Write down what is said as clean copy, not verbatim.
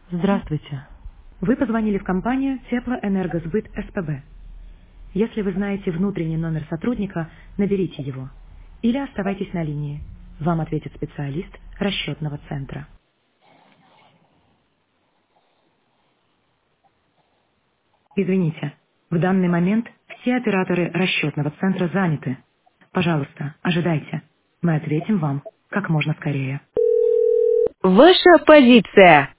Здравствуйте. Вы позвонили в компанию Теплоэнергосбыт СПБ. Если вы знаете внутренний номер сотрудника, наберите его. Или оставайтесь на линии. Вам ответит специалист расчетного центра. Извините, в данный момент все операторы расчетного центра заняты. Пожалуйста, ожидайте. Мы ответим вам как можно скорее. Ваша позиция.